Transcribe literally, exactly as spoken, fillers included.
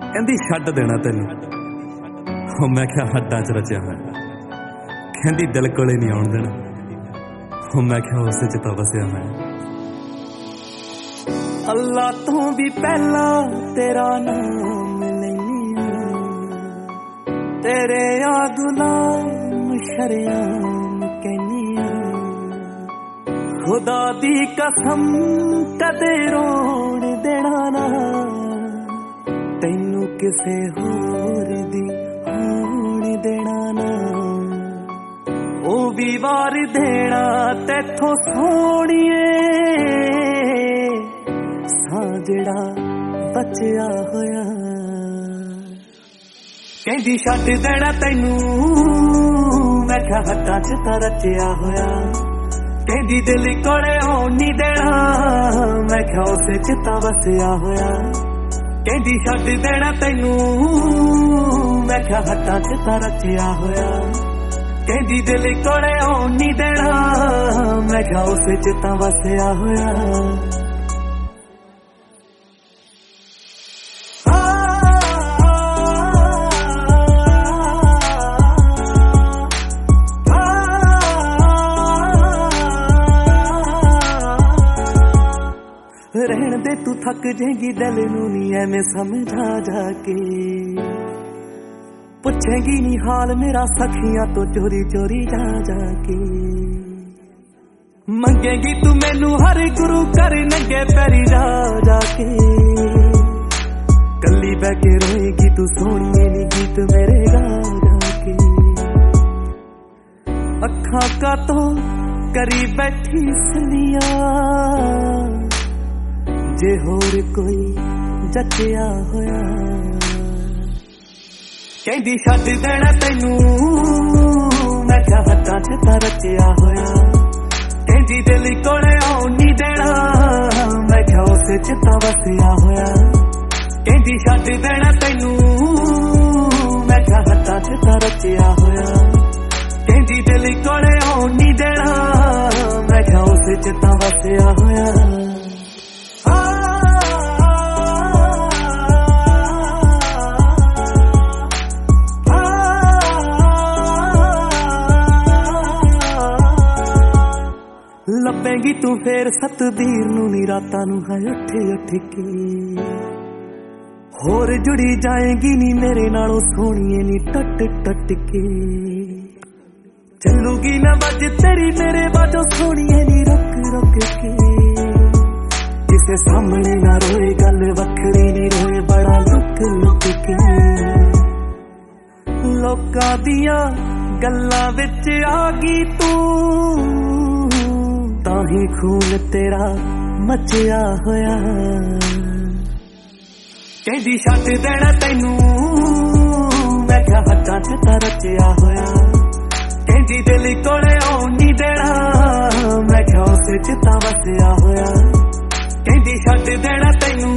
कहंदी छड्ड देना तैनू, मैं क्या हड्डां च रचिया होया। कहंदी दिल कोले नहीं आउण देना, मैं क्या उस च तां वसिया होया। अल्लाह तो भी पहला तेरा नाम लैनी, तेरे आ गुलाम शरियाम कहनी, खुदा दी कसम कदे रोण देना ना, तैनू किसे होर दी होण देना ना। ओ भी वार देना तैथों सोहणिए, सां जेड़ा बचिया होया। कहंदी छड्ड देना तैनू, मैं क्या हड्डां च तां रचिया होया। कहंदी दिल कोले होण नहीं देना, मैं क्या उस च तां वसिया होया। कहंदी छड्ड देना तैनू, मैं क्या हड्डां च तां रचिया होया। कहंदी दिल कोले होण नहीं देना, मैं क्या उस च तां वसिया होया। रहन दे तू थक जाएगी, दिल नू नी एवें समझा जाके, पुछेगी नी हाल मेरा सखियां तो चोरी चोरी जा जाके। मंगेगी तू मैनू हर गुरु कर नंगे पैरी जा जाके, कली बह के रोएगी तू सोनिए नी गीत मेरे गा जाके। अखा का तो करी बैठी सलिया, जे होर कोई जचिया होया। कहंदी छड्ड देना तैनू, मैं क्या हड्डां च तां रचिया होया। कहंदी दिल कोले होण नहीं देना, मैं क्या उस च तां वसिया होया। कहंदी छड्ड देना तैनू, मैं क्या हड्डां च तां रचिया होया। कहंदी दिल कोले होण नहीं देना, मैं क्या उस च तां वसिया होया। लभेगी तू फेर सतबीर नू नी रातां नू है उठ उठ के, होर जुड़ी जाएगी नी मेरे नालों सोहणिए नी टट टट के। चलूगी ना बज तेरी मेरे बाजो सोहणिए नी रुक रुक के, किसे सामने ना रोए गल वखरी नी रोए बड़ा लुक लुक के। लोकां दियां गल्लां विच आ गई तू, ताही खून तेरा मचिया होया। कहंदी छड्ड देना तैनू, मैं क्या हड्डां च तां रचिया होया। कहंदी दिल कोले होण नहीं देना, मैं क्या उस च तां वसिया होया। कहंदी छड्ड देना तैनू,